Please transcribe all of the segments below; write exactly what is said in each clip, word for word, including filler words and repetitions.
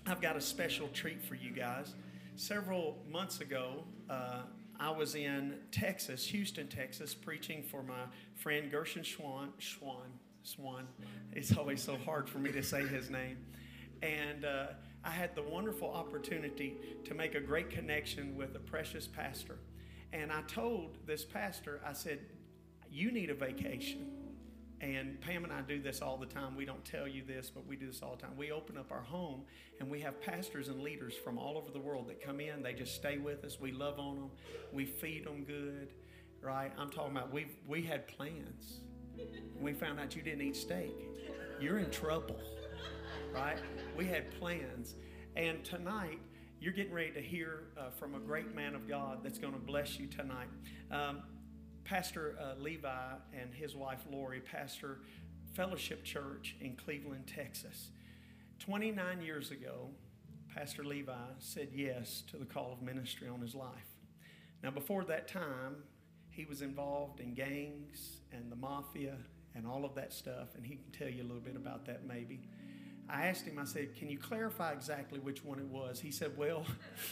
I've got a special treat for you guys. Several months ago, uh, I was in Texas, Houston, Texas, preaching for my friend Gershon Schwan. Schwan, Swan. It's always so hard for me to say his name. And uh, I had the wonderful opportunity to make a great connection with a precious pastor. And I told this pastor, I said, you need a vacation. And Pam and I do this all the time. We don't tell you this, but we do this all the time. We open up our home, and we have pastors and leaders from all over the world that come in. They just stay with us. We love on them. We feed them good, right? I'm talking about we we had plans. We found out you didn't eat steak. You're in trouble, right? We had plans. And tonight, you're getting ready to hear uh, from a great man of God that's going to bless you tonight. Um, Pastor uh, Levi and his wife Lori pastor Fellowship Church in Cleveland, Texas. twenty-nine years ago, Pastor Levi said yes to the call of ministry on his life. Now, before that time, he was involved in gangs and the mafia and all of that stuff, and he can tell you a little bit about that maybe. I asked him, I said, can you clarify exactly which one it was? He said, well,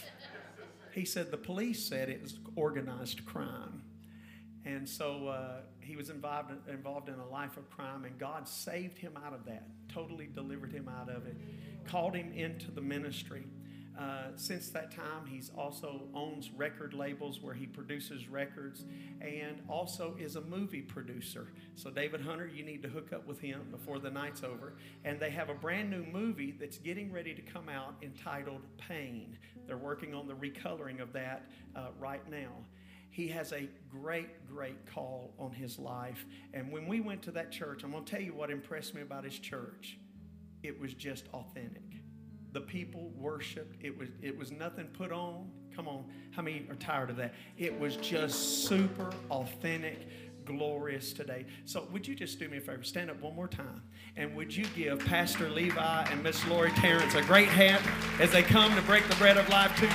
he said the police said it was organized crime. And so uh, he was involved, involved in a life of crime, and God saved him out of that, totally delivered him out of it, called him into the ministry. Uh, since that time, he's also owns record labels where he produces records and also is a movie producer. So David Hunter, you need to hook up with him before the night's over. And they have a brand new movie that's getting ready to come out entitled Pain. They're working on the recoloring of that uh, right now. He has a great, great call on his life. And when we went to that church, I'm going to tell you what impressed me about his church. It was just authentic. The people worshiped. It was, it was nothing put on. Come on. How many are tired of that? It was just super authentic, glorious today. So would you just do me a favor? Stand up one more time. And would you give Pastor Levi and Miss Lori Terrence a great hand as they come to break the bread of life to you?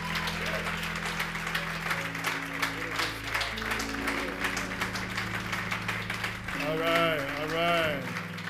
All right, all right.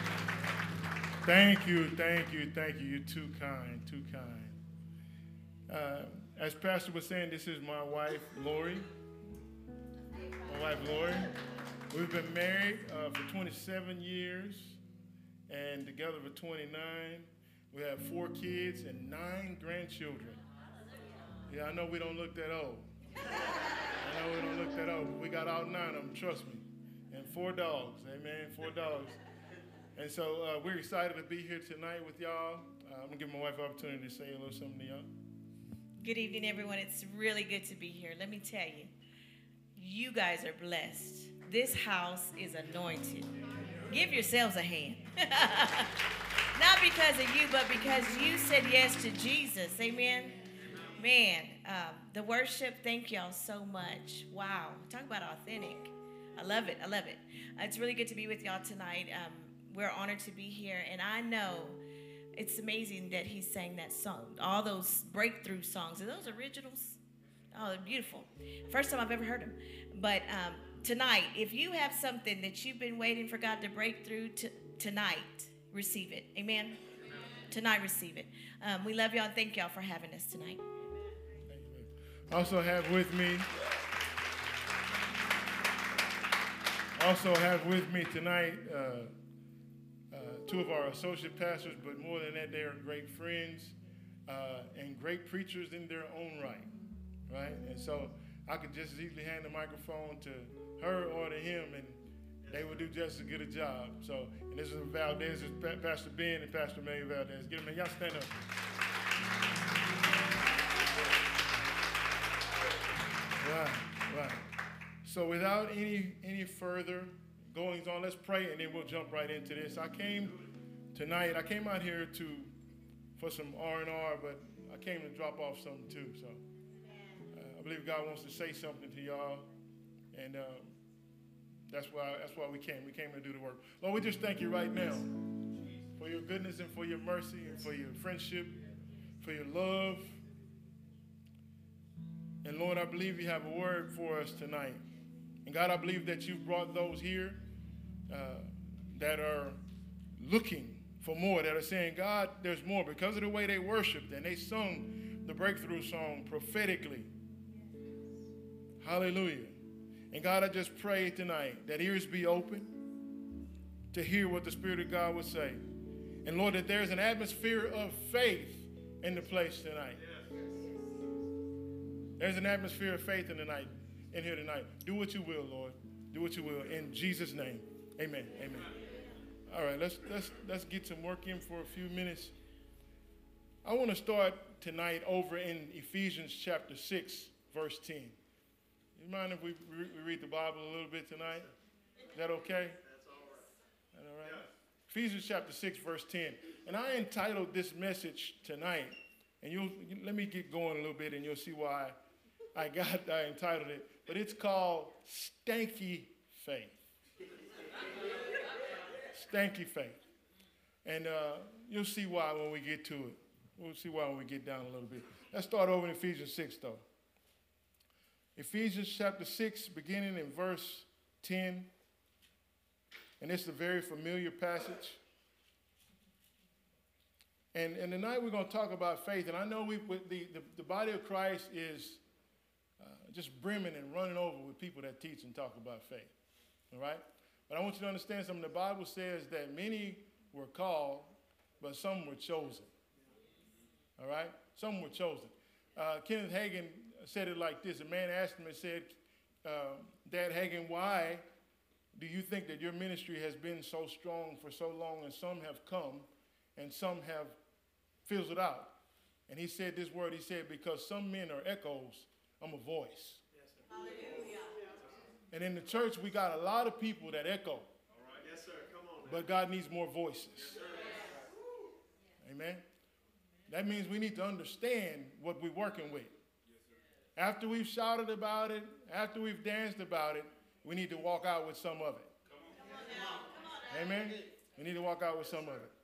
Thank you, thank you, thank you. You're too kind, too kind. Uh, as Pastor was saying, this is my wife, Lori. My wife, Lori. We've been married uh, for twenty-seven years and together for twenty-nine. We have four kids and nine grandchildren. Yeah, I know we don't look that old. I know we don't look that old, but we got all nine of them, trust me. And four dogs, amen, four dogs. And so uh, we're excited to be here tonight with y'all. Uh, I'm going to give my wife an opportunity to say a little something to y'all. Good evening, everyone. It's really good to be here. Let me tell you, you guys are blessed. This house is anointed. Give yourselves a hand. Not because of you, but because you said yes to Jesus, amen? Man, um, the worship, thank y'all so much. Wow, talk about authentic. I love it. I love it. Uh, it's really good to be with y'all tonight. Um, we're honored to be here. And I know it's amazing that he sang that song, all those breakthrough songs. Are those originals? Oh, they're beautiful. First time I've ever heard them. But um, tonight, if you have something that you've been waiting for God to break through to, tonight, receive it. Amen? Amen. Tonight, receive it. Um, we love y'all and thank y'all for having us tonight. Thank you. Also have with me... Also have with me tonight uh, uh, two of our associate pastors, but more than that, they are great friends uh, and great preachers in their own right, right? And so I could just as easily hand the microphone to her or to him, and they would do just as good a job. So, and this is Valdez, this is Pastor Ben and Pastor May Valdez. Get them in. Y'all stand up. Right, right. So without any any further goings on, let's pray and then we'll jump right into this. I came tonight, I came out here to for some R and R, but I came to drop off something too. So uh, I believe God wants to say something to y'all, and um, that's why that's why we came. We came to do the work. Lord, we just thank you right now for your goodness and for your mercy and for your friendship, for your love. And Lord, I believe you have a word for us tonight. And God, I believe that you've brought those here uh, that are looking for more, that are saying, God, there's more, because of the way they worshiped and they sung the breakthrough song prophetically. Hallelujah. And God, I just pray tonight that ears be open to hear what the Spirit of God would say. And Lord, that there's an atmosphere of faith in the place tonight. There's an atmosphere of faith in the night, in here tonight. Do what you will, Lord. Do what you will. In Jesus' name. Amen. Amen. All right, let's let's let's get some work in for a few minutes. I want to start tonight over in Ephesians chapter six, verse ten. You mind if we, re- we read the Bible a little bit tonight? Is that okay? That's all right. That all right? Yeah. Ephesians chapter six, verse ten. And I entitled this message tonight, and you'll let me get going a little bit, and you'll see why I got I entitled it. But it's called Stanky Faith. Stanky faith. And uh, you'll see why when we get to it. We'll see why when we get down a little bit. Let's start over in Ephesians six, though. Ephesians chapter six, beginning in verse ten. And it's a very familiar passage. And, and tonight we're going to talk about faith. And I know we, the, the, the body of Christ is uh, just brimming and running over with people that teach and talk about faith. All right? But I want you to understand something. The Bible says that many were called, but some were chosen. All right? Some were chosen. Uh, Kenneth Hagin said it like this. A man asked him and said, uh, Dad Hagin, why do you think that your ministry has been so strong for so long, and some have come and some have fizzled out? And he said this word. He said, because some men are echoes, I'm a voice. Yes, sir. Hallelujah. And in the church, we got a lot of people that echo. All right. Yes, sir. Come on. But God needs more voices. Yes, sir. Amen. That means we need to understand what we're working with. Yes, sir. After we've shouted about it, after we've danced about it, we need to walk out with some of it. Come on. Come on. Amen. We need to walk out with some of it.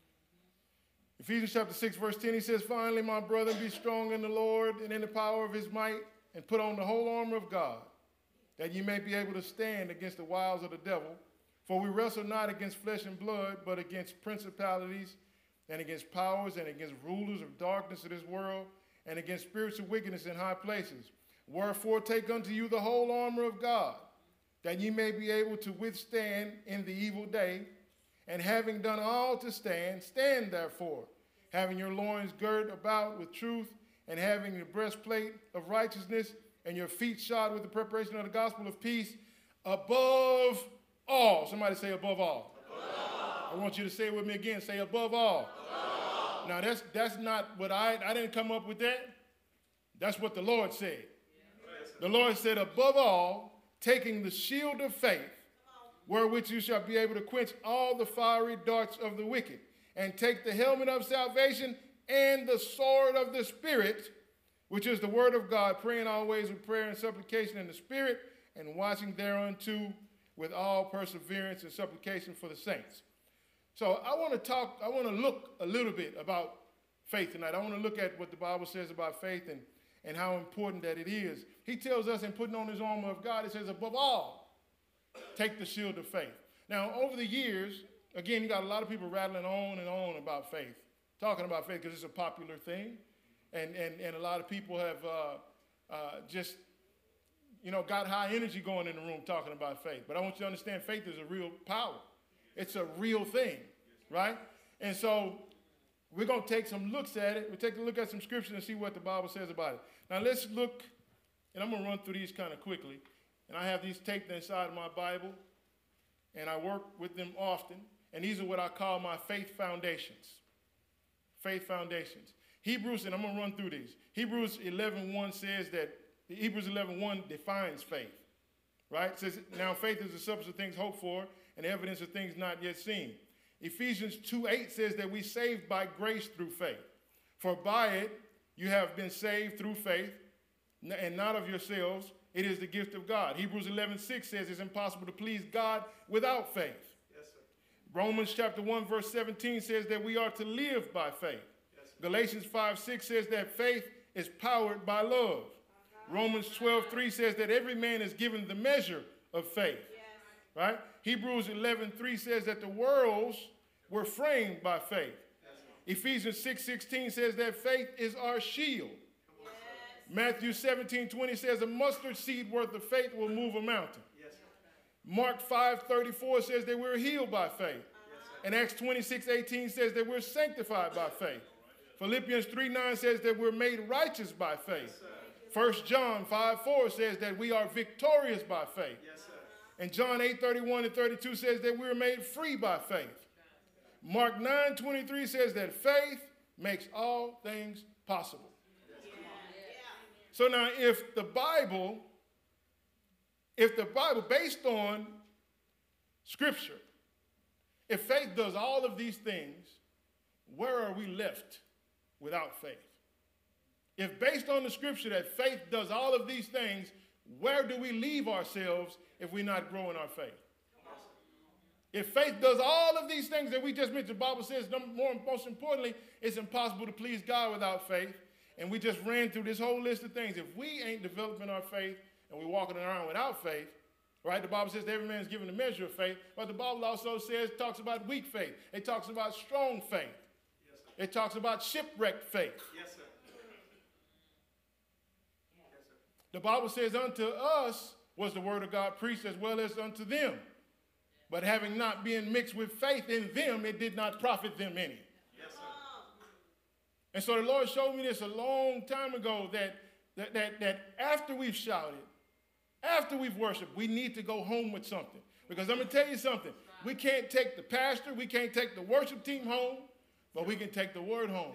Ephesians chapter six, verse ten, he says, finally, my brother, be strong in the Lord and in the power of his might, and put on the whole armor of God, that ye may be able to stand against the wiles of the devil. For we wrestle not against flesh and blood, but against principalities and against powers and against rulers of darkness of this world and against spiritual wickedness in high places. Wherefore take unto you the whole armor of God, that ye may be able to withstand in the evil day. And having done all to stand, stand therefore, having your loins girt about with truth, and having the breastplate of righteousness, and your feet shod with the preparation of the gospel of peace, above all. Somebody say above all. Above all. I want you to say it with me again. Say above all. Above all. Now that's that's not what I, I didn't come up with that. That's what the Lord said. Yeah. The Lord said above all, taking the shield of faith, wherewith you shall be able to quench all the fiery darts of the wicked, and take the helmet of salvation and the sword of the Spirit, which is the word of God, praying always with prayer and supplication in the Spirit, and watching thereunto with all perseverance and supplication for the saints. So I want to talk, I want to look a little bit about faith tonight. I want to look at what the Bible says about faith and, and how important that it is. He tells us in putting on his armor of God, it says above all, take the shield of faith. Now, over the years, again, you got a lot of people rattling on and on about faith, talking about faith because it's a popular thing. And, and, and a lot of people have uh, uh, just, you know, got high energy going in the room talking about faith. But I want you to understand faith is a real power. It's a real thing, right? And so we're going to take some looks at it. We'll take a look at some scriptures and see what the Bible says about it. Now, let's look, and I'm going to run through these kind of quickly. And I have these taped inside my Bible, and I work with them often. And these are what I call my faith foundations. Faith foundations. Hebrews, and I'm going to run through these. Hebrews eleven one says that, Hebrews eleven one defines faith, right? It says, now faith is the substance of things hoped for and the evidence of things not yet seen. Ephesians two eight says that we saved by grace through faith. For by it you have been saved through faith, and not of yourselves. It is the gift of God. Hebrews eleven six says it's impossible to please God without faith. Yes, sir. Romans chapter one verse seventeen says that we are to live by faith. Yes, Galatians five six says that faith is powered by love. Uh-huh. Romans twelve three says that every man is given the measure of faith. Yes. Right? Hebrews eleven three says that the worlds We're framed by faith. Ephesians six sixteen says that faith is our shield. Yes. Matthew seventeen twenty says a mustard seed worth of faith will move a mountain. Yes. Mark five thirty-four says that we're healed by faith. Yes. And Acts twenty-six eighteen says that we're sanctified by faith. Philippians three nine says that we're made righteous by faith. Yes, First John five four says that we are victorious by faith. Yes, and John eight thirty-one and thirty-two says that we're made free by faith. Mark nine twenty-three says that faith makes all things possible. So now if the Bible, if the Bible based on Scripture, if faith does all of these things, where are we left without faith? If based on the Scripture that faith does all of these things, where do we leave ourselves if we're not growing our faith? If faith does all of these things that we just mentioned, the Bible says, more, most importantly, it's impossible to please God without faith. And we just ran through this whole list of things. If we ain't developing our faith and we're walking around without faith, right? The Bible says that every man is given a measure of faith. But the Bible also says, talks about weak faith. It talks about strong faith. Yes, sir. It talks about shipwrecked faith. Yes, sir. Yes, sir. The Bible says, unto us was the word of God preached as well as unto them. But having not been mixed with faith in them, it did not profit them any. Yes, sir. And so the Lord showed me this a long time ago that, that, that, that after we've shouted, after we've worshiped, we need to go home with something. Because I'm going to tell you something. We can't take the pastor, we can't take the worship team home, but we can take the word home.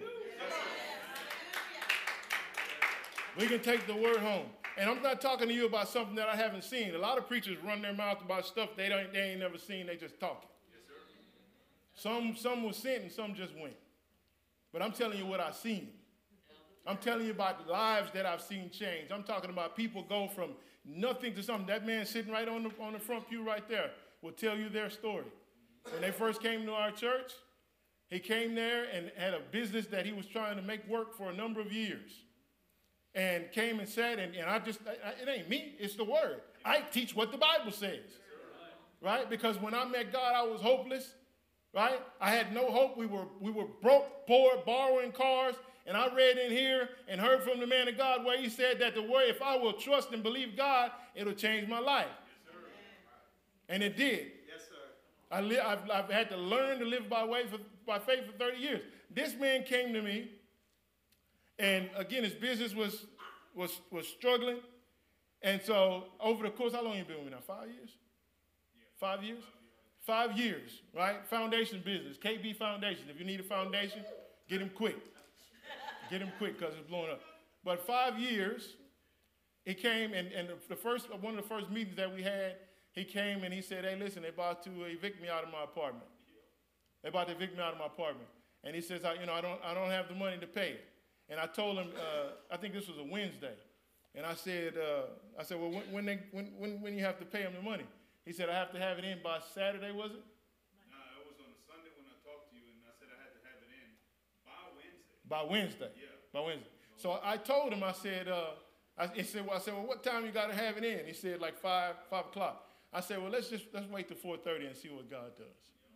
We can take the word home. And I'm not talking to you about something that I haven't seen. A lot of preachers run their mouth about stuff they don't, they ain't never seen. They just talking. Yes, sir. Some, some was sent and some just went. But I'm telling you what I've seen. I'm telling you about lives that I've seen change. I'm talking about people go from nothing to something. That man sitting right on the, on the front pew right there will tell you their story. When they first came to our church, he came there and had a business that he was trying to make work for a number of years. And came and said, and, and I just, I, it ain't me, it's the word. I teach what the Bible says, right? Because when I met God, I was hopeless, right? I had no hope. We were, we were broke, poor, borrowing cars. And I read in here and heard from the man of God where he said that the word, if I will trust and believe God, it'll change my life. Yes, sir. And it did. Yes, sir. I li- I've, I've had to learn to live by, way for, by faith for thirty years. This man came to me. And again, his business was, was, was struggling. And so over the course, how long you been with me now? Five years? Yeah. Five years? Five years, right? Foundation business, K B Foundation. If you need a foundation, get him quick. Get him quick because it's blowing up. But five years, he came, and, and the first, one of the first meetings that we had, he came and he said, hey, listen, they're about to evict me out of my apartment. They're about to evict me out of my apartment. And he says, I, you know, I don't, I don't have the money to pay it. And I told him, uh, I think this was a Wednesday. And I said, uh, I said, well, when, when, they, when, when, when you have to pay him the money? He said, I have to have it in by Saturday, was it? No, it was on a Sunday when I talked to you, and I said I had to have it in by Wednesday. By Wednesday? Yeah. By Wednesday. So I told him, I said, uh, I, he said, well, I said, well, what time you got to have it in? He said, like five, five o'clock. I said, well, let's just, let's wait till four thirty and see what God does.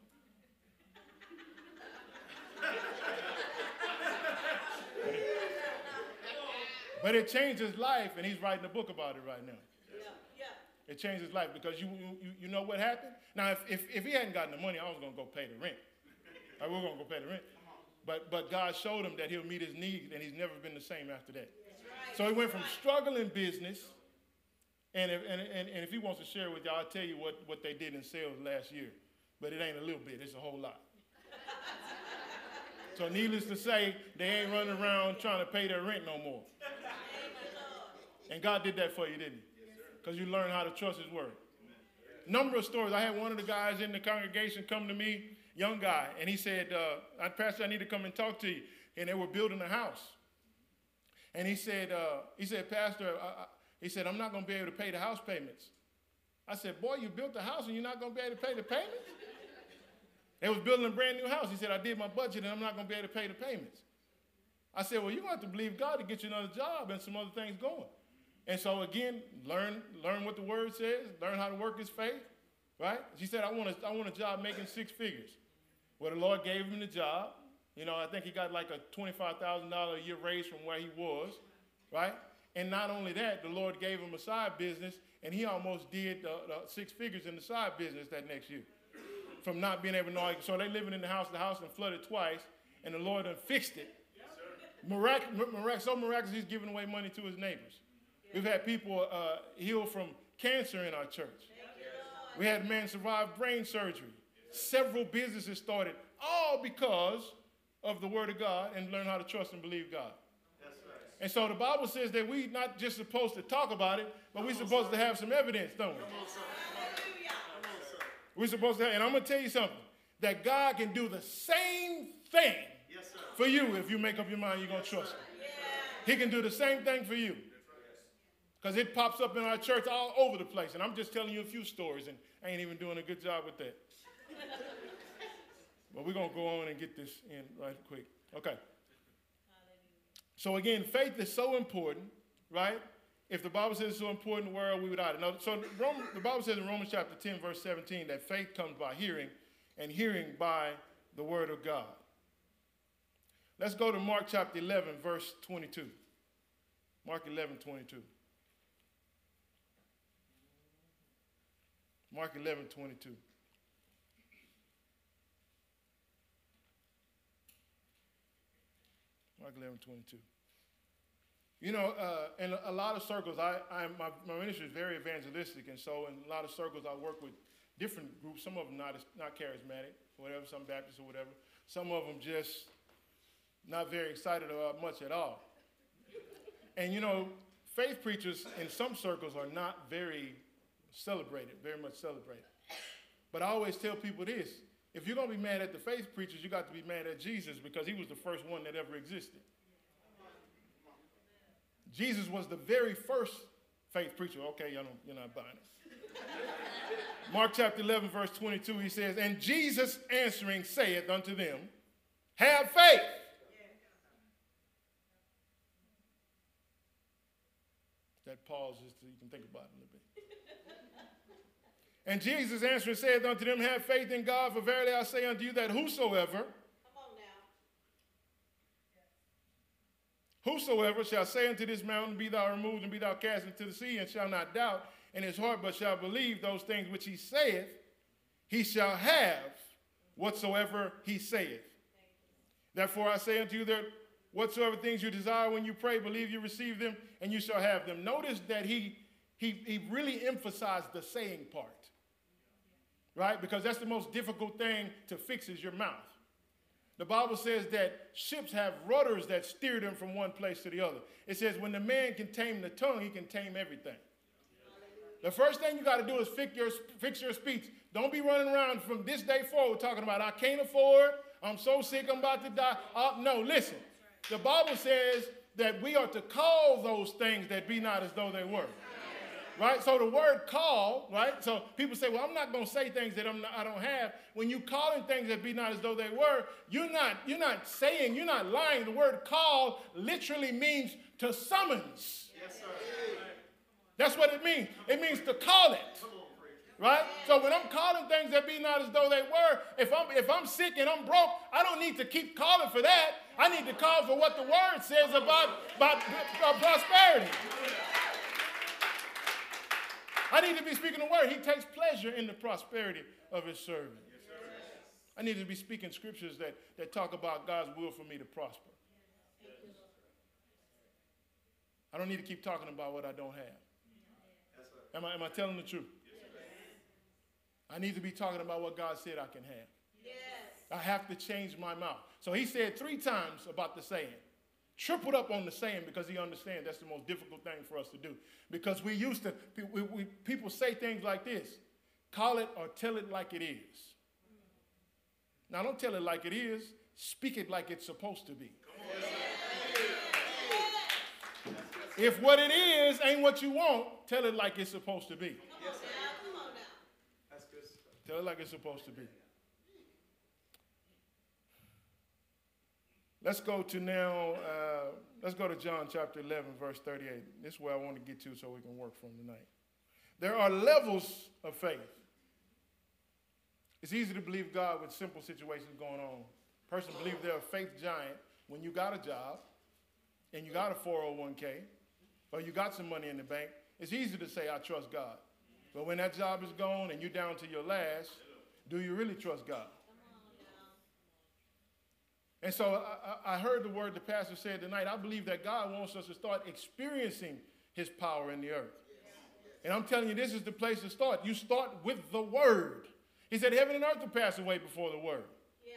But it changed his life, and he's writing a book about it right now. Yeah, yeah. It changed his life because you, you, you know what happened? Now, if, if, if he hadn't gotten the money, I was going to go pay the rent. Like, we're going to go pay the rent. But, but God showed him that he'll meet his needs, and he's never been the same after that. Right. So he went from struggling business, and if, and, and, and if he wants to share with y'all, I'll tell you what, what they did in sales last year. But it ain't a little bit. It's a whole lot. So needless to say, they ain't running around trying to pay their rent no more. And God did that for you, didn't he? Because you learned how to trust his word. Number of stories. I had one of the guys in the congregation come to me, young guy, and he said, uh, Pastor, I need to come and talk to you. And they were building a house. And he said, uh, he said, Pastor, I, I, he said, I'm not going to be able to pay the house payments. I said, boy, you built the house and you're not going to be able to pay the payments? They was building a brand new house. He said, I did my budget and I'm not going to be able to pay the payments. I said, well, you're going to have to believe God to get you another job and some other things going. And so, again, learn learn what the word says, learn how to work his faith, right? She said, I want a, I want a job making six figures. Well, the Lord gave him the job. You know, I think he got like a twenty-five thousand dollars a year raise from where he was, right? And not only that, the Lord gave him a side business, and he almost did the, the six figures in the side business that next year from not being able to know. So they living in the house, the house and flooded twice, and the Lord done fixed it. Mirac- mirac- so miraculous, he's giving away money to his neighbors. We've had people uh, healed from cancer in our church. We had a man survive brain surgery. Several businesses started, all because of the word of God and learn how to trust and believe God. And so the Bible says that we're not just supposed to talk about it, but we're supposed to have some evidence, don't we? We're supposed to have, and I'm going to tell you something, that God can do the same thing for you if you make up your mind you're going to trust him. He can do the same thing for you. Because it pops up in our church all over the place. And I'm just telling you a few stories, and I ain't even doing a good job with that. But we're going to go on and get this in right quick. Okay. So again, faith is so important, right? If the Bible says it's so important, where are we without it? Now, so Rome, the Bible says in Romans chapter ten, verse seventeen, that faith comes by hearing, and hearing by the word of God. Let's go to Mark chapter eleven, verse twenty-two. Mark eleven, twenty-two. Mark eleven, twenty-two. Mark eleven, twenty-two. You know, uh, in a lot of circles, I, I my, my ministry is very evangelistic, and so in a lot of circles, I work with different groups. Some of them not not charismatic, whatever. Some Baptists or whatever. Some of them just not very excited about much at all. And you know, faith preachers in some circles are not very celebrated, very much celebrated. But I always tell people this: if you're gonna be mad at the faith preachers, you got to be mad at Jesus, because he was the first one that ever existed. Jesus was the very first faith preacher. Okay, y'all don't, you're not buying it. Mark chapter eleven, verse twenty-two, he says, and Jesus answering saith unto them, have faith. That pause is so you can think about it a little bit. And Jesus answering saith unto them, have faith in God, for verily I say unto you that whosoever, whosoever shall say unto this mountain, be thou removed and be thou cast into the sea, and shall not doubt in his heart, but shall believe those things which he saith, he shall have whatsoever he saith. Therefore I say unto you that whatsoever things you desire when you pray, believe you receive them, and you shall have them. Notice that he, he, he really emphasized the saying part, right? Because that's the most difficult thing to fix is your mouth. The Bible says that ships have rudders that steer them from one place to the other. It says when the man can tame the tongue, he can tame everything. The first thing you got to do is fix your, fix your speech. Don't be running around from this day forward talking about, I can't afford, I'm so sick, I'm about to die. Uh, no, listen. The Bible says that we are to call those things that be not as though they were. Right? So the word call, right? So people say, well, I'm not going to say things that I'm not, I don't have. When you calling things that be not as though they were, you're not, you're not saying, you're not lying. The word call literally means to summons. Yes, sir. That's what it means. It means to call it. Right? So when I'm calling things that be not as though they were, if I'm, if I'm sick and I'm broke, I don't need to keep calling for that. I need to call for what the word says about, about, about prosperity. I need to be speaking the word. He takes pleasure in the prosperity of his servant. I need to be speaking scriptures that, that talk about God's will for me to prosper. I don't need to keep talking about what I don't have. Am I, am I telling the truth? I need to be talking about what God said I can have. I have to change my mouth. So he said three times about the saying. Tripled up on the saying because he understands that's the most difficult thing for us to do. Because we used to, we, we, people say things like this, call it or tell it like it is. Now don't tell it like it is, speak it like it's supposed to be. If what it is ain't what you want, tell it like it's supposed to be. Tell it like it's supposed to be. Let's go to now, uh, let's go to John chapter eleven, verse thirty-eight. This is where I want to get to so we can work from tonight. There are levels of faith. It's easy to believe God with simple situations going on. Person believe they're a faith giant when you got a job and you got a four oh one k or you got some money in the bank. It's easy to say, I trust God. But when that job is gone and you're down to your last, do you really trust God? And so I, I heard the word the pastor said tonight. I believe that God wants us to start experiencing his power in the earth. And I'm telling you, this is the place to start. You start with the word. He said, heaven and earth will pass away before the word. Yeah.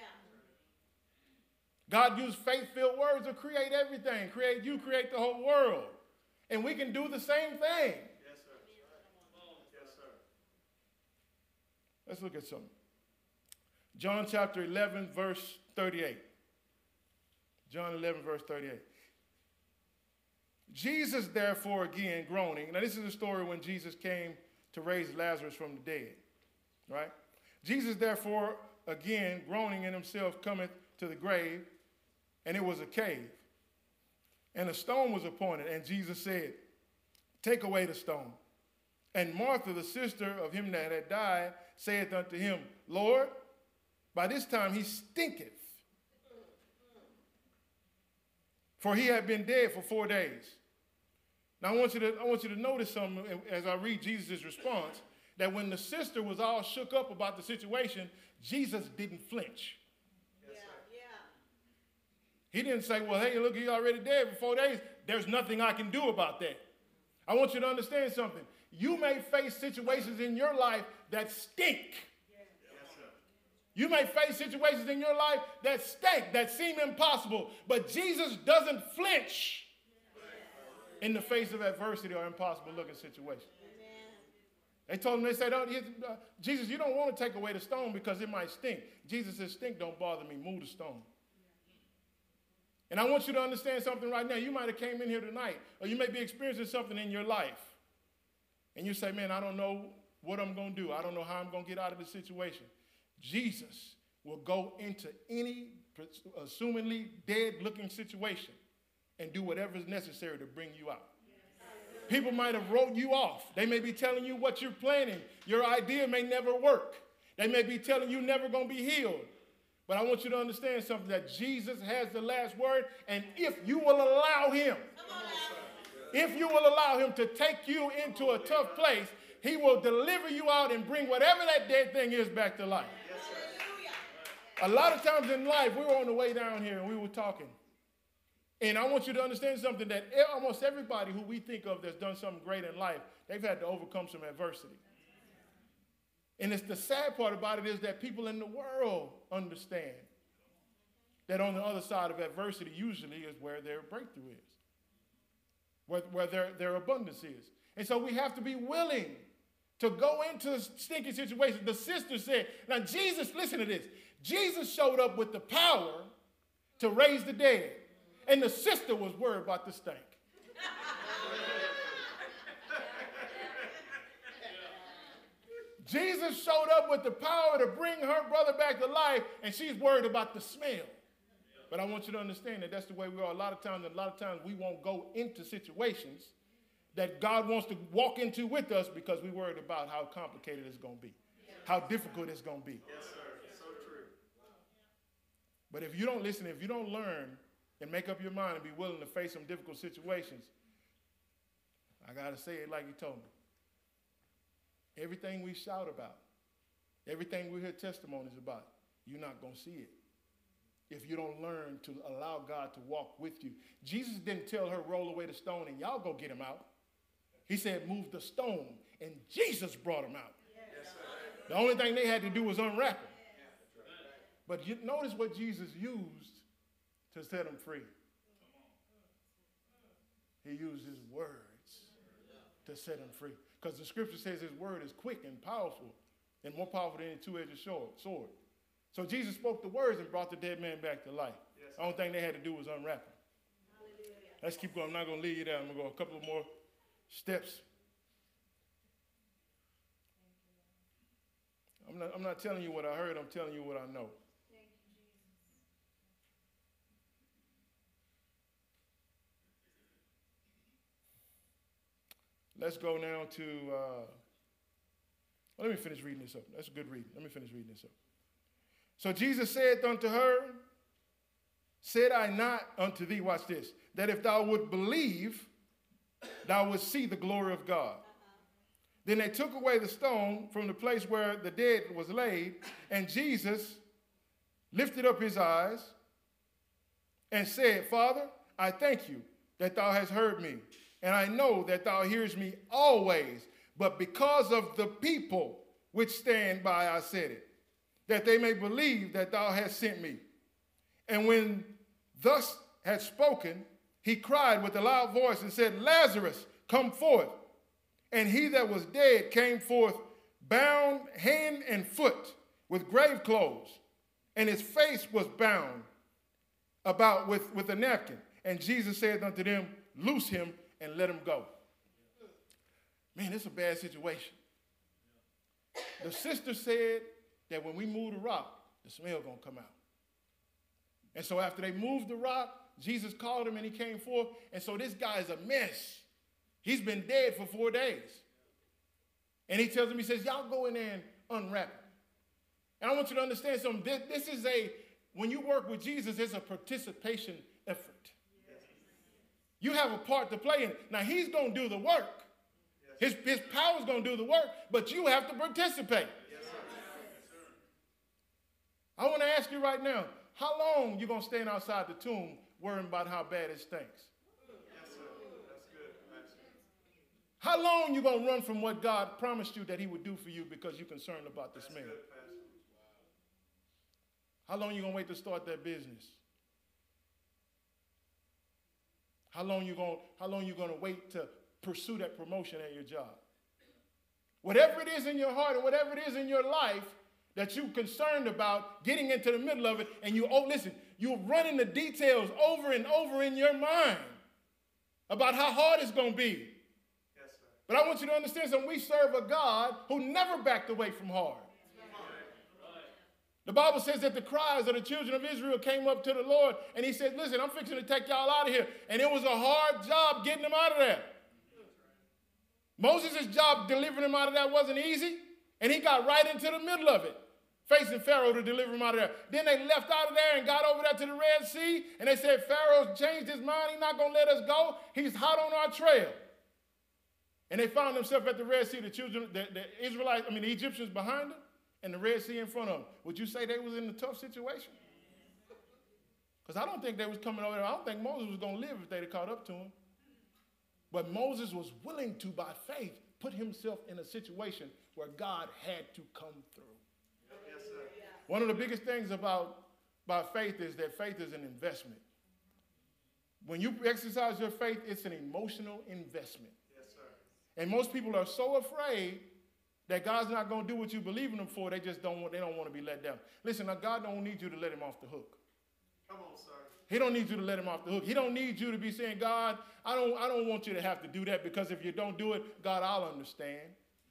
God used faith-filled words to create everything. Create you, create the whole world. And we can do the same thing. Yes, sir. Yes, sir. Let's look at something. John chapter eleven, verse thirty-eight. John eleven, verse thirty-eight. Jesus, therefore, again, groaning. Now, this is a story when Jesus came to raise Lazarus from the dead, right? Jesus, therefore, again, groaning in himself, cometh to the grave, and it was a cave. And a stone was appointed, and Jesus said, take away the stone. And Martha, the sister of him that had died, saith unto him, Lord, by this time he stinketh, for he had been dead for four days. Now, I want you to, I want you to notice something as I read Jesus' response, that when the sister was all shook up about the situation, Jesus didn't flinch. Yeah, yeah. He didn't say, well, hey, look, he's already dead for four days. There's nothing I can do about that. I want you to understand something. You may face situations in your life that stink. Yes, sir. You may face situations in your life that stink, that seem impossible, but Jesus doesn't flinch in the face of adversity or impossible looking situation. They told him, they said, oh, uh, Jesus, you don't want to take away the stone because it might stink. Jesus said, stink don't bother me, move the stone. And I want you to understand something right now. You might have came in here tonight, or you may be experiencing something in your life. And you say, man, I don't know what I'm going to do. I don't know how I'm going to get out of this situation. Jesus will go into any assumingly dead-looking situation and do whatever is necessary to bring you out. People might have wrote you off. They may be telling you what you're planning. Your idea may never work. They may be telling you never going to be healed. But I want you to understand something, that Jesus has the last word, and if you will allow him, if you will allow him to take you into a tough place, he will deliver you out and bring whatever that dead thing is back to life. A lot of times in life, we were on the way down here and we were talking. And I want you to understand something, that almost everybody who we think of that's done something great in life, they've had to overcome some adversity. And it's the sad part about it is that people in the world understand that on the other side of adversity usually is where their breakthrough is, where, where their, their abundance is. And so we have to be willing to go into stinky situations. The sister said, now Jesus, listen to this. Jesus showed up with the power to raise the dead. And the sister was worried about the stink. Jesus showed up with the power to bring her brother back to life, and she's worried about the smell. But I want you to understand that that's the way we are. A lot of times, a lot of times we won't go into situations that God wants to walk into with us because we're worried about how complicated it's going to be, how difficult it's going to be. Yes, sir. It's so true. But if you don't listen, if you don't learn and make up your mind and be willing to face some difficult situations, I got to say it like he told me. Everything we shout about, everything we hear testimonies about, you're not going to see it if you don't learn to allow God to walk with you. Jesus didn't tell her, roll away the stone and y'all go get him out. He said, move the stone, and Jesus brought him out. Yes, the only thing they had to do was unwrap him. But you notice what Jesus used to set him free. He used his words to set him free. Because the scripture says his word is quick and powerful and more powerful than any two-edged sword. So Jesus spoke the words and brought the dead man back to life. Yes. The only thing they had to do was unwrap him. Hallelujah. Let's keep going. I'm not going to lead you there. I'm going to go a couple of more steps. I'm not, I'm not telling you what I heard. I'm telling you what I know. Thank you, Jesus. Let's go now to uh, Well, let me finish reading this up. That's a good reading. Let me finish reading this up. So Jesus said unto her, said I not unto thee, watch this, that if thou would believe, thou would see the glory of God. Then they took away the stone from the place where the dead was laid, and Jesus lifted up his eyes and said, Father, I thank you that thou hast heard me, and I know that thou hearest me always, but because of the people which stand by I said it, that they may believe that thou hast sent me. And when thus had spoken, he cried with a loud voice and said, Lazarus, come forth. And he that was dead came forth, bound hand and foot with grave clothes, and his face was bound about with, with a napkin. And Jesus said unto them, loose him and let him go. Man, it's a bad situation. The sister said that when we move the rock, the smell gonna come out. And so after they moved the rock, Jesus called him and he came forth. And so this guy is a mess. He's been dead for four days. And he tells him, he says, y'all go in there and unwrap him. And I want you to understand something. This, this is a, when you work with Jesus, it's a participation effort. You have a part to play in it. Now, he's going to do the work. His, his power's going to do the work, but you have to participate. I want to ask you right now, how long you going to stand outside the tomb worrying about how bad it stinks? How long you going to run from what God promised you that he would do for you because you're concerned about the smell? How long you going to wait to start that business? How long you going how long you going to wait to pursue that promotion at your job? Whatever it is in your heart and whatever it is in your life that you're concerned about, getting into the middle of it, and you, oh, listen, you're running the details over and over in your mind about how hard it's going to be. But I want you to understand something. We serve a God who never backed away from hard. The Bible says that the cries of the children of Israel came up to the Lord, and he said, listen, I'm fixing to take y'all out of here. And it was a hard job getting them out of there. Moses' job delivering them out of that wasn't easy, and he got right into the middle of it, facing Pharaoh to deliver them out of there. Then they left out of there and got over there to the Red Sea, and they said, Pharaoh's changed his mind. He's not going to let us go. He's hot on our trail. And they found themselves at the Red Sea, the children, the, the Israelites, I mean, the Egyptians behind them, and the Red Sea in front of them. Would you say they was in a tough situation? Because I don't think they was coming over there. I don't think Moses was going to live if they'd have caught up to him. But Moses was willing to, by faith, put himself in a situation where God had to come through. Yes, sir. One of the biggest things about, about faith is that faith is an investment. When you exercise your faith, it's an emotional investment. Yes, sir. And most people are so afraid that God's not going to do what you believe in him for. They just don't want, they don't want to be let down. Listen, now God don't need you to let him off the hook. Come on, sir. He don't need you to let him off the hook. He don't need you to be saying, God, I don't, I don't want you to have to do that, because if you don't do it, God, I'll understand.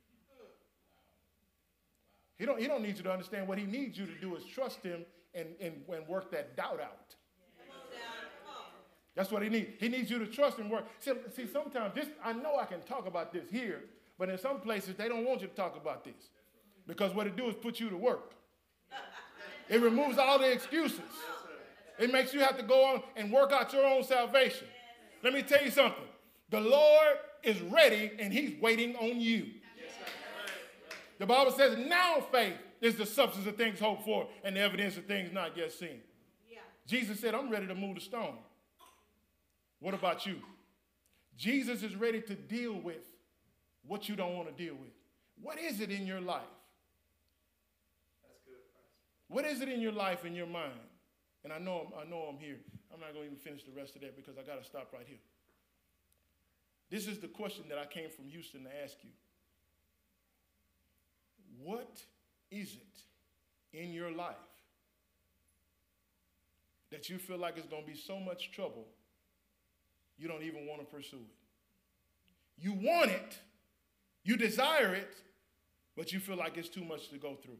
He don't, he don't need you to understand. What he needs you to do is trust him and, and, and work that doubt out. That's what he needs. He needs you to trust and work. See, see, sometimes this, I know I can talk about this here, but in some places, they don't want you to talk about this. Because what it do is put you to work. It removes all the excuses. It makes you have to go on and work out your own salvation. Let me tell you something. The Lord is ready, and he's waiting on you. The Bible says, now faith is the substance of things hoped for and the evidence of things not yet seen. Jesus said, I'm ready to move the stone. What about you? Jesus is ready to deal with what you don't want to deal with. What is it in your life? That's good, Pastor. What is it in your life, in your mind? And I know, I know I'm here. I'm not going to even finish the rest of that because I got to stop right here. This is the question that I came from Houston to ask you. What is it in your life that you feel like it's going to be so much trouble you don't even want to pursue it? You want it. You desire it, but you feel like it's too much to go through.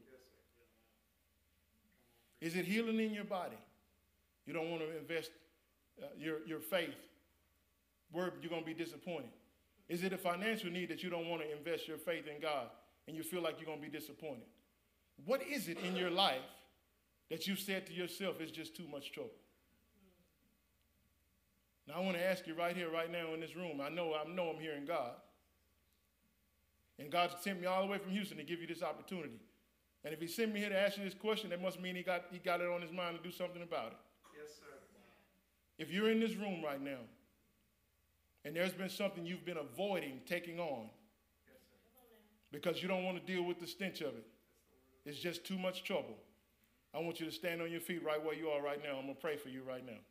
Is it healing in your body? You don't want to invest uh, your, your faith where you're going to be disappointed. Is it a financial need that you don't want to invest your faith in God and you feel like you're going to be disappointed. What is it in your life that you said to yourself, it's just too much trouble? Now, I want to ask you right here, right now in this room. I know, I know I'm hearing God. And God sent me all the way from Houston to give you this opportunity. And if he sent me here to ask you this question, that must mean he got, he got it on his mind to do something about it. Yes, sir. If you're in this room right now, and there's been something you've been avoiding taking on because you don't want to deal with the stench of it, it's just too much trouble, I want you to stand on your feet right where you are right now. I'm going to pray for you right now.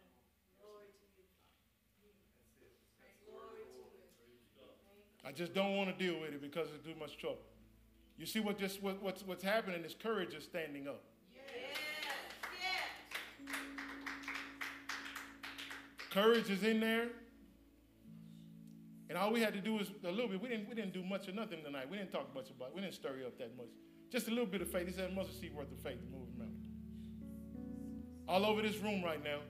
I just don't want to deal with it because it's too much trouble. You see what just what, what's what's happening is courage is standing up. Yes, yes. Courage is in there. And all we had to do was a little bit. We didn't we didn't do much or nothing tonight. We didn't talk much about it. We didn't stir you up that much. Just a little bit of faith. He said a mustard seed worth of faith to move a mountain. All over this room right now.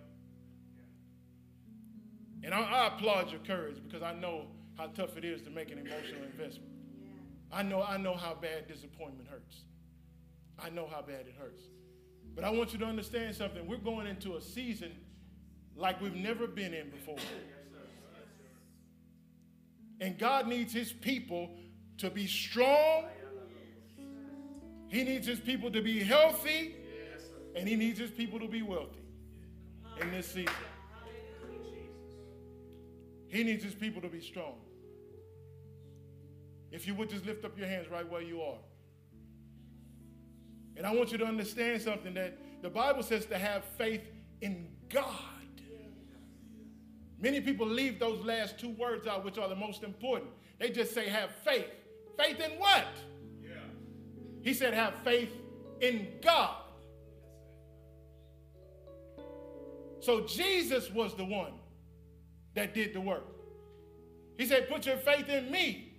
And I, I applaud your courage because I know how tough it is to make an emotional investment. I know, I know how bad disappointment hurts. I know how bad it hurts. But I want you to understand something. We're going into a season like we've never been in before. And God needs his people to be strong. He needs his people to be healthy. And he needs his people to be wealthy in this season. He needs his people to be strong. If you would just lift up your hands right where you are. And I want you to understand something, that the Bible says to have faith in God. Many people leave those last two words out, which are the most important. They just say have faith. Faith in what? Yeah. He said have faith in God. So Jesus was the one that did the work. He said, put your faith in me.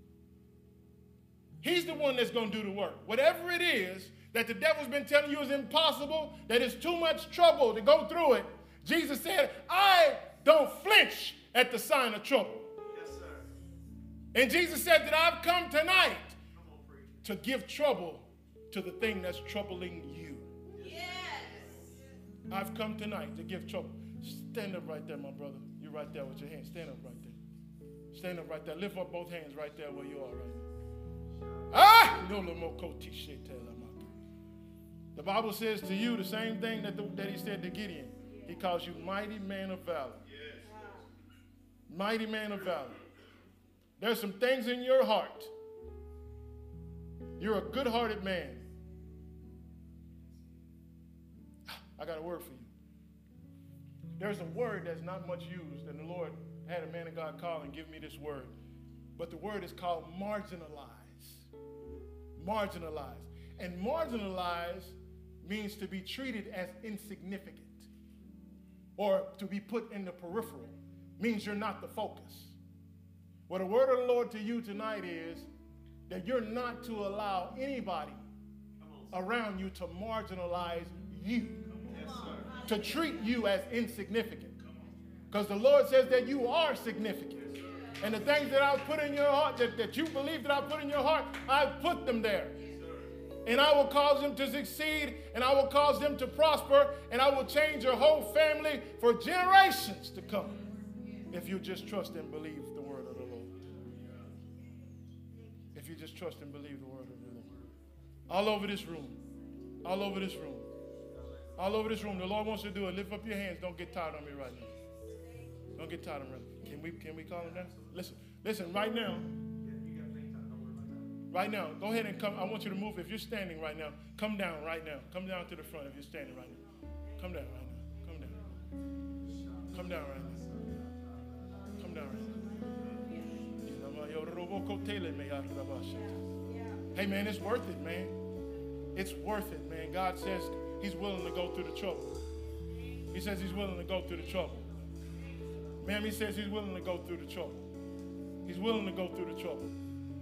He's the one that's going to do the work. Whatever it is that the devil's been telling you is impossible, that it's too much trouble to go through it, Jesus said, I don't flinch at the sign of trouble. Yes, sir. And Jesus said that I've come tonight to give trouble to the thing that's troubling you. Yes. I've come tonight to give trouble. Stand up right there, my brother. You're right there with your hands. Stand up right there. Stand up right there. Lift up both hands right there where you are right now. Ah! The Bible says to you the same thing that, the, that he said to Gideon. He calls you mighty man of valor. Mighty man of valor. There's some things in your heart. You're a good-hearted man. I got a word for you. There's a word that's not much used, and the Lord had a man of God call and give me this word. But the word is called marginalize. Marginalize. And marginalize means to be treated as insignificant or to be put in the peripheral. Means you're not the focus. Well, the word of the Lord to you tonight is that you're not to allow anybody around you to marginalize you. Yes, sir. To treat you as insignificant. Because the Lord says that you are significant. And the things that I've put in your heart, that, that you believe that I've put in your heart, I've put them there. And I will cause them to succeed, and I will cause them to prosper, and I will change your whole family for generations to come. If you just trust and believe the word of the Lord. If you just trust and believe the word of the Lord. All over this room. All over this room. All over this room. The Lord wants to do it. Lift up your hands. Don't get tired on me right now. Don't get tired on me. Can we, can we call him down? Listen. Listen, right now. Right now. Go ahead and come. I want you to move. If you're standing right now, come down right now. Come down to the front if you're standing right now. Come down right now. Come down. Come down right now. Come down right now. Hey, man, it's worth it, man. It's worth it, man. God says he's willing to go through the trouble. He says he's willing to go through the trouble. Ma'am, he says he's willing to go through the trouble. He's willing to go through the trouble.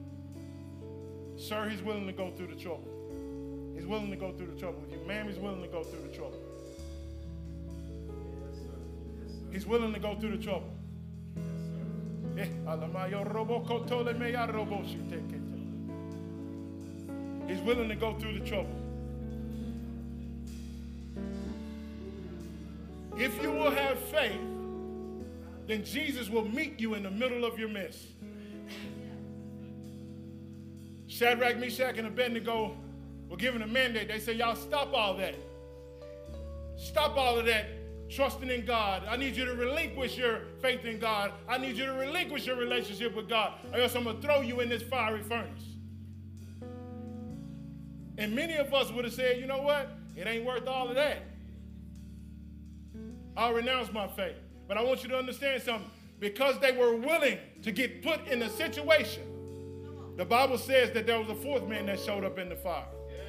Sir, he's willing to go through the trouble. He's willing to go through the trouble with you. Ma'am, he's willing to go through the trouble. He's willing to go through the trouble. He's willing to go through the trouble. If you will have faith, then Jesus will meet you in the middle of your mess. Shadrach, Meshach, and Abednego were given a mandate. They said, y'all stop all that. Stop all of that trusting in God. I need you to relinquish your faith in God. I need you to relinquish your relationship with God, or else I'm going to throw you in this fiery furnace. And many of us would have said, you know what? It ain't worth all of that. I'll renounce my faith. But I want you to understand something. Because they were willing to get put in a situation, the Bible says that there was a fourth man that showed up in the fire.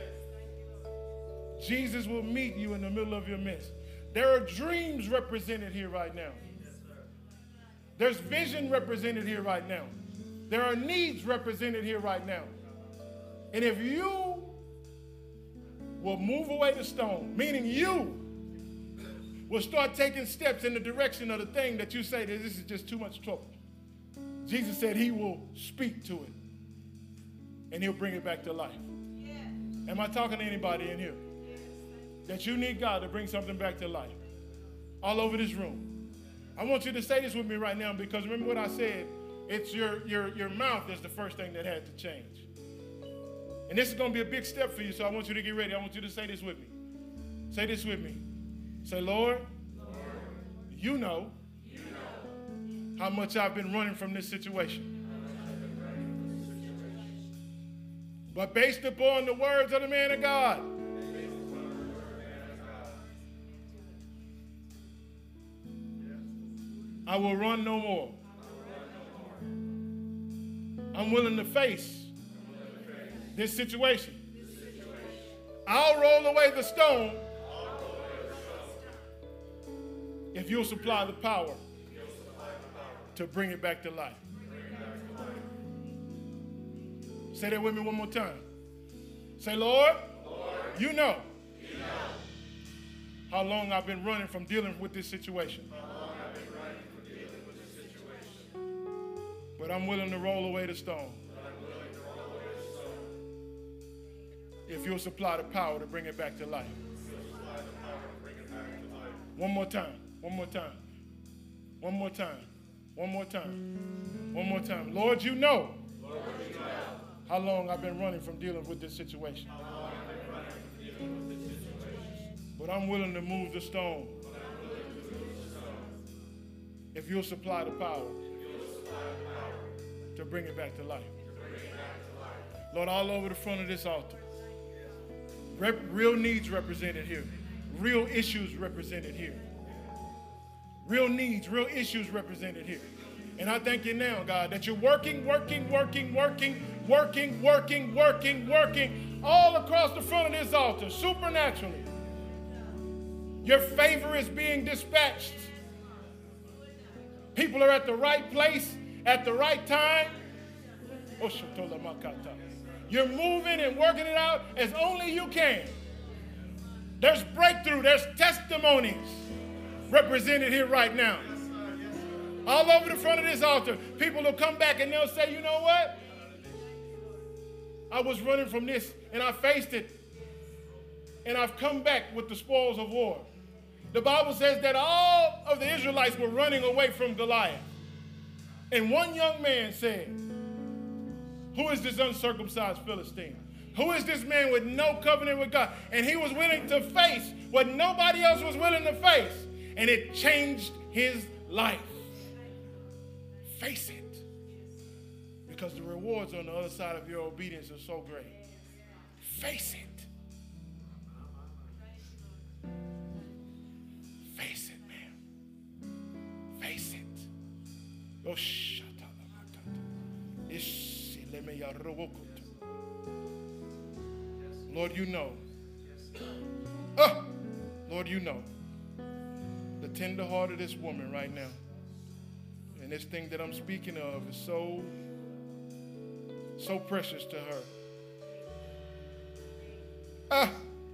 Jesus will meet you in the middle of your midst. There are dreams represented here right now. There's vision represented here right now. There are needs represented here right now. And if you will move away the stone, meaning you will start taking steps in the direction of the thing that you say that this is just too much trouble, Jesus said he will speak to it and he'll bring it back to life. Yeah. Am I talking to anybody in here? Yes. That you need God to bring something back to life? All over this room. I want you to say this with me right now, because remember what I said, it's your, your, your mouth is the first thing that had to change. And this is going to be a big step for you, so I want you to get ready. I want you to say this with me. Say this with me. Say, Lord, Lord you, know you know how much I've been running from this situation. But based upon the words of the man of God, I will run no more. I'm willing to face this situation. I'll roll away the stone if you'll supply the power to bring it back to life. Say that with me one more time. Say, Lord, Lord you, know you know how long I've been running from dealing with this situation. How long I've been running from dealing with this situation. But I'm willing to roll away the stone. But I'm willing to roll away the stone. If you'll supply the power to bring it back to life. If you'll supply the power to bring it back to life. One more time. One more time. One more time. One more time. One more time. Lord, you know. Lord, you know. How long I've been running from dealing with this situation. How long I've been running from dealing with this situation. But I'm willing to move the stone. But I'm willing to move the stone. If you'll supply the power. If you'll supply the power. To bring it back to life. To bring it back to life. Lord, all over the front of this altar. Rep- real needs represented here. Real issues represented here. Real needs, real issues represented here. And I thank you now, God, that you're working, working, working, working, working, working, working, working all across the front of this altar, supernaturally. Your favor is being dispatched. People are at the right place at the right time. You're moving and working it out as only you can. There's breakthrough, there's testimonies represented here right now. All over the front of this altar, people will come back and they'll say, you know what? I was running from this and I faced it. And I've come back with the spoils of war. The Bible says that all of the Israelites were running away from Goliath. And one young man said, who is this uncircumcised Philistine? Who is this man with no covenant with God? And he was willing to face what nobody else was willing to face. And it changed his life. Face it. Because the rewards on the other side of your obedience are so great. Face it. Face it, man. Face it. Oh, shut up. Lord, you know. Oh, Lord, you know the tender heart of this woman right now. And this thing that I'm speaking of is so, so precious to her. Ah.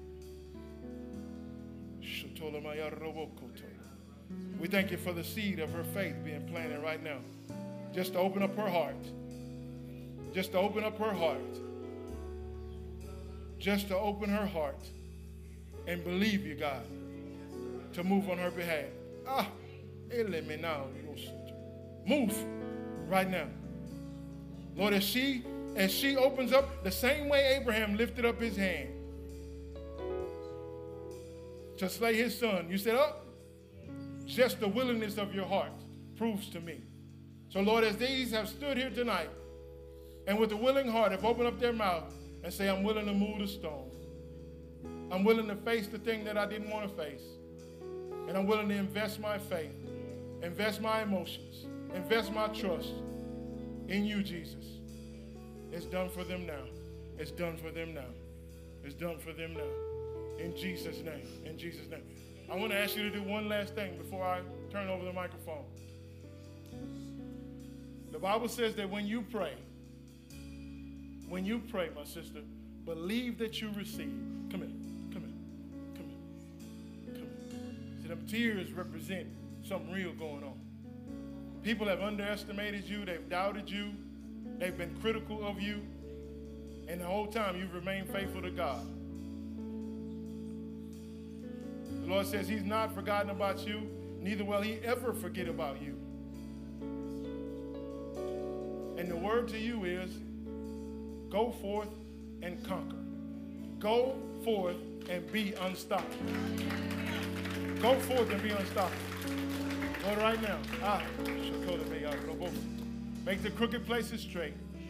We thank you for the seed of her faith being planted right now. Just to open up her heart. Just to open up her heart. just to open her heart and believe you, God, to move on her behalf. Ah, let me now. Move right now. Lord, as she, as she opens up the same way Abraham lifted up his hand to slay his son, you said, oh, just the willingness of your heart proves to me. So, Lord, as these have stood here tonight and with a willing heart have opened up their mouth and say, I'm willing to move the stone. I'm willing to face the thing that I didn't want to face. And I'm willing to invest my faith, invest my emotions, invest my trust in you, Jesus. It's done for them now. It's done for them now. It's done for them now. In Jesus' name. In Jesus' name. I want to ask you to do one last thing before I turn over the microphone. The Bible says that when you pray, when you pray, my sister, believe that you receive. Come here. Come here. Come here. Come here. See, them tears represent something real going on. People have underestimated you. They've doubted you. They've been critical of you. And the whole time you've remained faithful to God. The Lord says he's not forgotten about you, neither will he ever forget about you. And the word to you is, go forth and conquer. Go forth and be unstoppable. Go forth and be unstoppable. Lord, right now, ah, make the crooked places straight.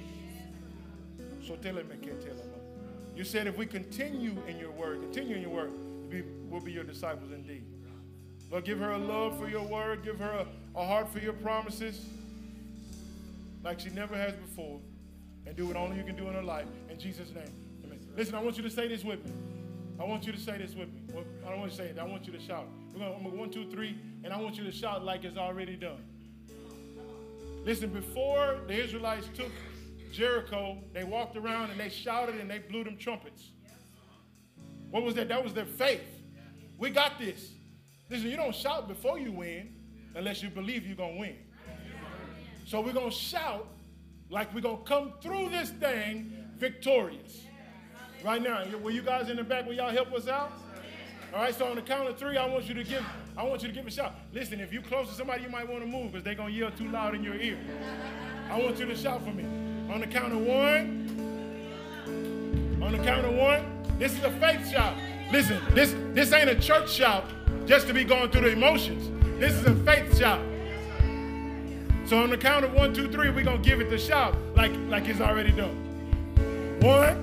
You said if we continue in your word, continue in your word, we'll be your disciples indeed. Lord, give her a love for your word. Give her a, a heart for your promises like she never has before. And do what only you can do in her life. In Jesus' name. Amen. Listen, I want you to say this with me. I want you to say this with me. Well, I don't want you to say it. I want you to shout. We're going to go one, two, three, and I want you to shout like it's already done. Listen, before the Israelites took Jericho, they walked around and they shouted and they blew them trumpets. What was that? That was their faith. We got this. Listen, you don't shout before you win unless you believe you're going to win. So we're going to shout like we're going to come through this thing victorious. Right now, will you guys in the back, will y'all help us out? All right, so on the count of three, I want you to give, I want you to give a shout. Listen, if you're close to somebody, you might want to move because they're going to yell too loud in your ear. I want you to shout for me. On the count of one, on the count of one, this is a faith shout. Listen, this, this ain't a church shout just to be going through the emotions. This is a faith shout. So on the count of one, two, three, we're going to give it the shout like, like it's already done. One,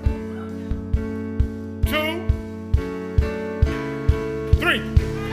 two, three.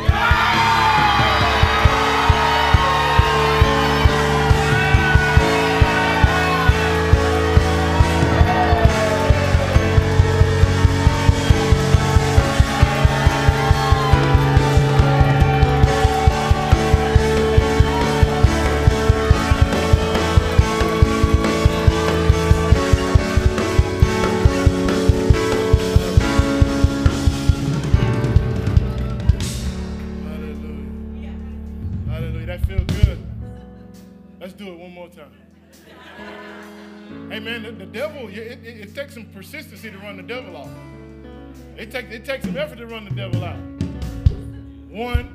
Hey man, the, the devil, it, it, it takes some persistency to run the devil off. It, take, it takes some effort to run the devil out. One,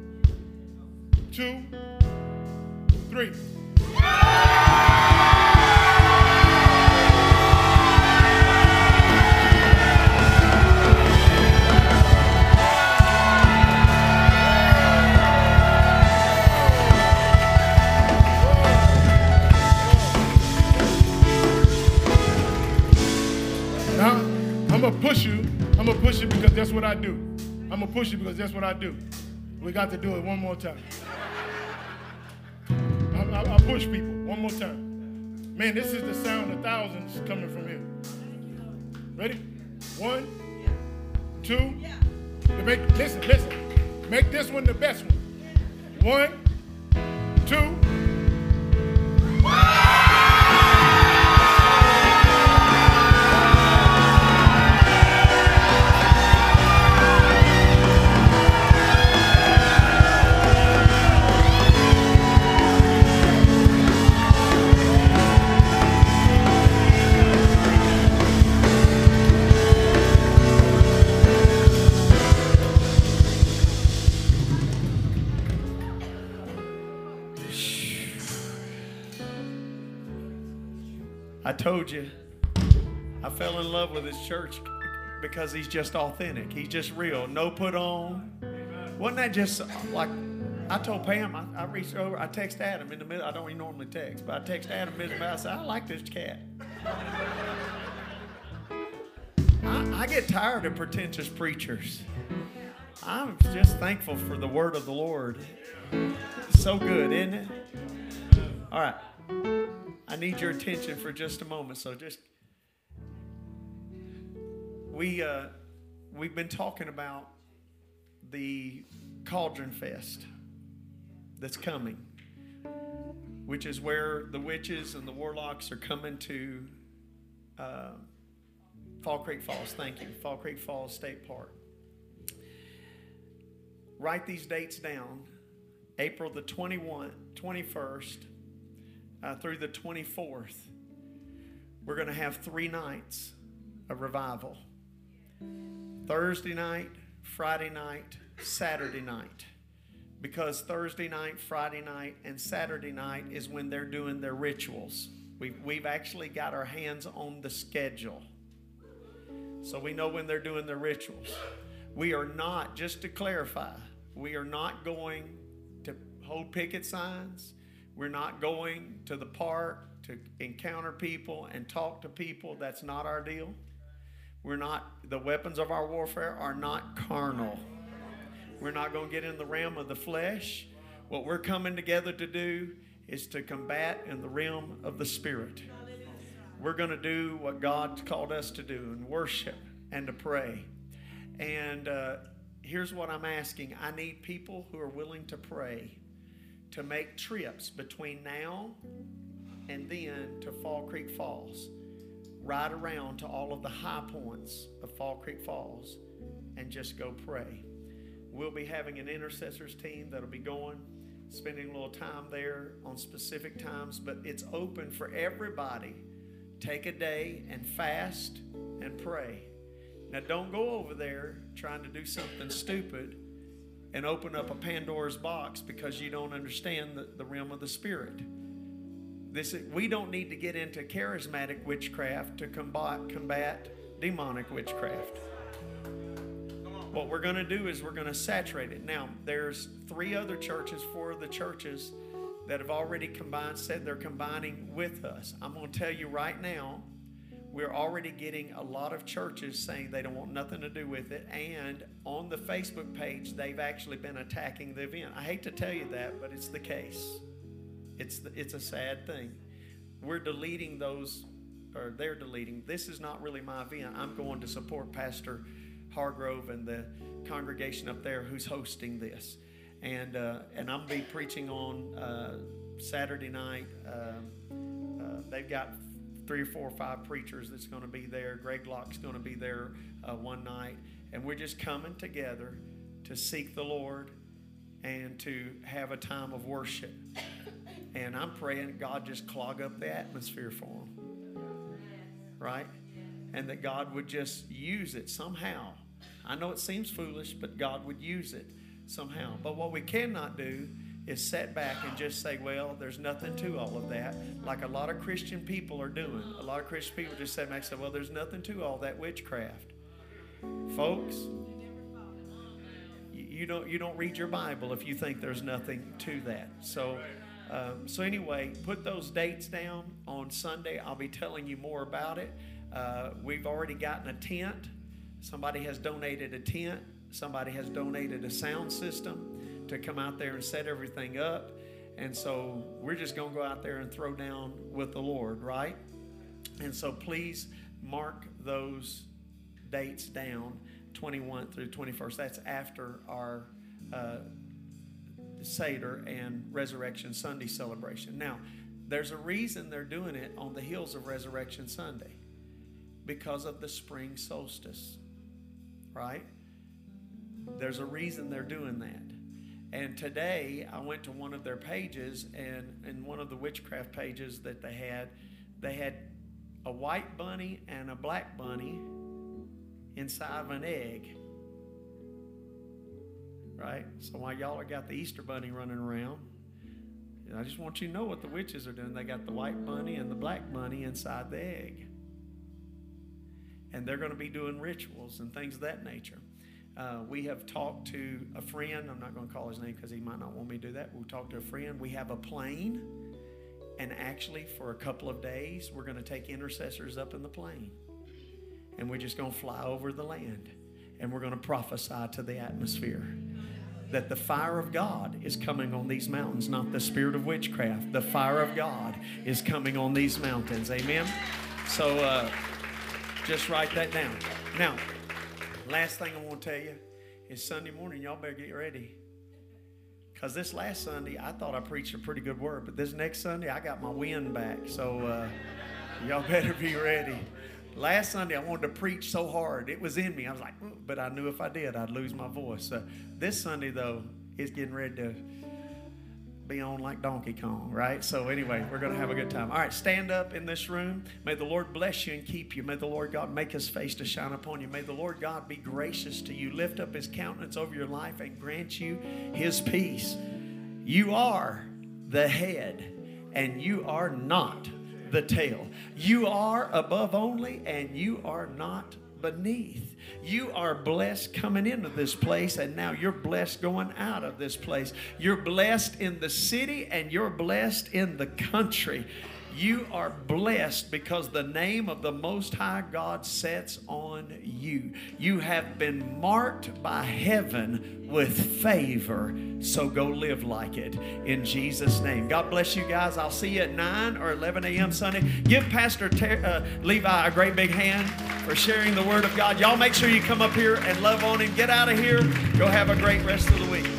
two, three. I'm going to push you. I'm going to push you because that's what I do. I'm going to push you because that's what I do. We got to do it one more time. I, I, I push people one more time. Man, this is the sound of thousands coming from here. Ready? One, two. Make, listen, listen. Make this one the best one. One, two. I told you, I fell in love with his church because he's just authentic. He's just real. No put on. Wasn't that just like, I told Pam, I, I reached over, I text Adam in the middle. I don't even normally text, but I text Adam in the middle. I said, I like this cat. I, I get tired of pretentious preachers. I'm just thankful for the word of the Lord. It's so good, isn't it? All right. I need your attention for just a moment. So just, we, uh, we've been talking about the Cauldron Fest that's coming, which is where the witches and the warlocks are coming to uh, Fall Creek Falls. Thank you. Fall Creek Falls State Park. Write these dates down. April the twenty-first, twenty-first uh, through the twenty-fourth. We're going to have three nights of revival. Thursday night, Friday night, Saturday night. Because Thursday night, Friday night, and Saturday night is when they're doing their rituals. We've, we've actually got our hands on the schedule. So we know when they're doing their rituals. We are not, just to clarify, we are not going to hold picket signs. We're not going to the park to encounter people and talk to people. That's not our deal. We're not, the weapons of our warfare are not carnal. We're not going to get in the realm of the flesh. What we're coming together to do is to combat in the realm of the spirit. We're going to do what God called us to do and worship and to pray. And uh, here's what I'm asking. I need people who are willing to pray to make trips between now and then to Fall Creek Falls. Ride around to all of the high points of Fall Creek Falls and just go pray. We'll be having an intercessors team that'll be going, spending a little time there on specific times, but it's open for everybody. Take a day and fast and pray. Now, don't go over there trying to do something stupid and open up a Pandora's box because you don't understand the, the realm of the Spirit. This is, we don't need to get into charismatic witchcraft to combat, combat demonic witchcraft. What we're going to do is we're going to saturate it. Now, there's three other churches, four of the churches that have already combined, said they're combining with us. I'm going to tell you right now, we're already getting a lot of churches saying they don't want nothing to do with it. And on the Facebook page, they've actually been attacking the event. I hate to tell you that, but it's the case. It's the, it's a sad thing. We're deleting those, or they're deleting. This is not really my event. I'm going to support Pastor Hargrove and the congregation up there who's hosting this. And uh, and I'm going to be preaching on uh, Saturday night. Uh, uh, they've got three or four or five preachers that's going to be there. Greg Locke's going to be there uh, one night. And we're just coming together to seek the Lord and to have a time of worship. And I'm praying God just clog up the atmosphere for them. Right? And that God would just use it somehow. I know it seems foolish, but God would use it somehow. But what we cannot do is sit back and just say, well, there's nothing to all of that, like a lot of Christian people are doing. A lot of Christian people just sit back and say, well, there's nothing to all that witchcraft. Folks, you don't you don't read your Bible if you think there's nothing to that. So, um, so anyway, put those dates down on Sunday. I'll be telling you more about it. Uh, we've already gotten a tent. Somebody has donated a tent. Somebody has donated a sound system to come out there and set everything up. And so we're just going to go out there and throw down with the Lord, right? And so please mark those dates down, twenty-first through twenty-first. That's after our uh, Seder and Resurrection Sunday celebration. Now, there's a reason they're doing it on the heels of Resurrection Sunday, because of the spring solstice, right? There's a reason they're doing that. And today I went to one of their pages, and in one of the witchcraft pages that they had, they had a white bunny and a black bunny inside of an egg. Right? So while y'all have got the Easter bunny running around, I just want you to know what the witches are doing. They got the white bunny and the black bunny inside the egg. And they're going to be doing rituals and things of that nature. Uh, we have talked to a friend. I'm not going to call his name because he might not want me to do that. We'll talk to a friend. We have a plane. And actually, for a couple of days, we're going to take intercessors up in the plane. And we're just going to fly over the land. And we're going to prophesy to the atmosphere that the fire of God is coming on these mountains, not the spirit of witchcraft. The fire of God is coming on these mountains. Amen? So uh, just write that down. Now, last thing I want to tell you is Sunday morning, y'all better get ready. Because this last Sunday, I thought I preached a pretty good word. But this next Sunday, I got my wind back. So uh, y'all better be ready. Last Sunday, I wanted to preach so hard. It was in me. I was like, oh, but I knew if I did, I'd lose my voice. Uh, this Sunday, though, it's getting ready to be on like Donkey Kong, right? So anyway, we're going to have a good time. All right, stand up in this room. May the Lord bless you and keep you. May the Lord God make his face to shine upon you. May the Lord God be gracious to you, lift up his countenance over your life, and grant you his peace. You are the head, and you are not the tail. You are above only, and you are not beneath. You are blessed coming into this place, and now you're blessed going out of this place. You're blessed in the city, and you're blessed in the country. You are blessed because the name of the Most High God sets on you. You have been marked by heaven with favor, so go live like it in Jesus' name. God bless you guys. I'll see you at nine or eleven a.m. Sunday. Give Pastor Ter- uh, Levi a great big hand for sharing the Word of God. Y'all make sure you come up here and love on him. Get out of here. Go have a great rest of the week.